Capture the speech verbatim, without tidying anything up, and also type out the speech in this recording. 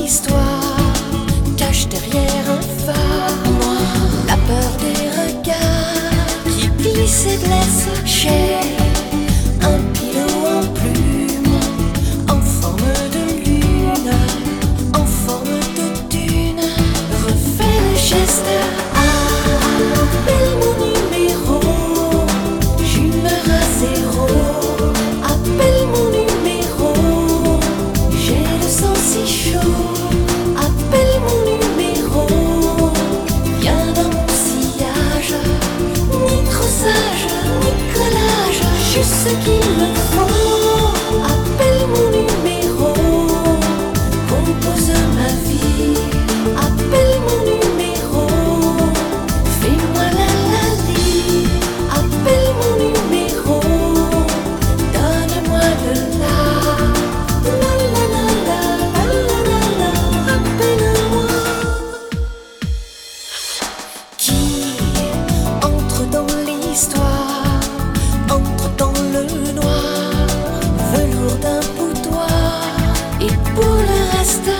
l'histoire cache derrière un phare noir la peur des regards qui glissent et blessent. J'ai un pilot en plume, en forme de lune, en forme de dune. Refais le geste, appelle mon numéro, j'humeur à zéro. Appelle mon numéro, j'ai le sang si chaud. Appelle mon numéro, viens dans mon sillage, ni trop sage, ni collage, juste ce qu'il me faut. Appelle mon numéro, compose ma vie. Appelle mon numéro, fais-moi la la li. Appelle mon numéro, donne-moi de la la la la la la la la. Appelle-moi. Qui entre dans l'histoire, entre dans le noir, velours d'un boudoir, et pour le reste